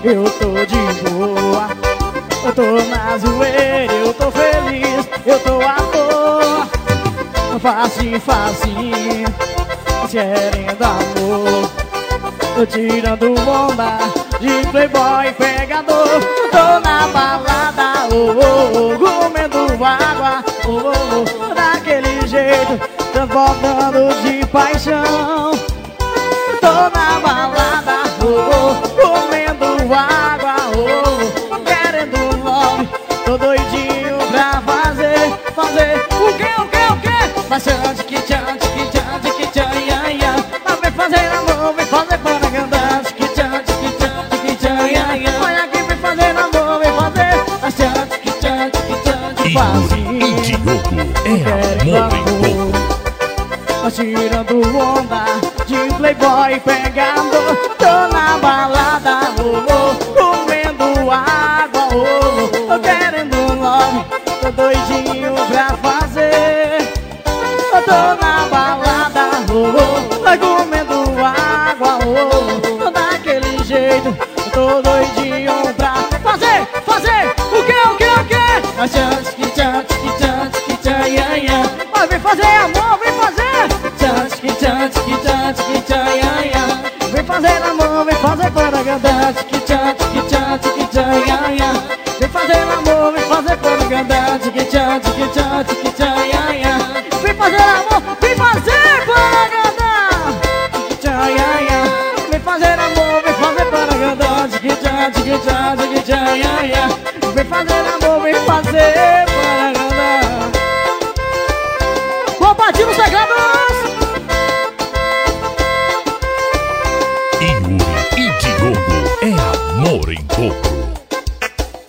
eu tô de boa. Eu tô na zoeira, eu tô feliz, eu tô à toa. Facinho, facinho, querendo amor. Tô tirando onda de playboy pegador. Tô na balada, oh, oh, oh, comendo água, oh, oh, oh, daquele jeito, transbordando de paixão. Tô na balada, oh, oh, comendo água, oh, oh, querendo love. Tô doidinho pra fazer o que, o que, o que? Mas antes que tchan, ia, ia. Mas vem fazer amor, vem fazer paraganda. Antes que tchan, ia, ia. Olha aqui, vem fazer amor, vem fazer. Mas antes que tchan, Yuri e Diogo é amor em dobro. Mas tirando onda de playboy pegador. Tô na balada, oh, oh, comendo água, oh, oh, querendo love. Tô doidinho pra fazer. Eu tô na balada, oh, oh, comendo água, oh, oh, daquele jeito. Eu tô doidinho pra fazer o que, o que, o que? Mas antes que tchan, ia, ia. Mas vem fazer amor, vem fazer. Antes que tchan, ia, ia. Vem fazer amor, vem fazer paraganda. Antes que tchan, ia, ia. Vem fazer amor, vem fazer paraganda. Antes que tchan, ia, ia. Vem fazer amor, vem fazer paraganda. Tchan, ia, ia. Vem fazer amor, vem fazer paraganda. Antes que tchan, ia, ia. Vem fazer amor, vem fazer paraganda. Compartilha sagrados. Yuri e Diogo é amor em dobro.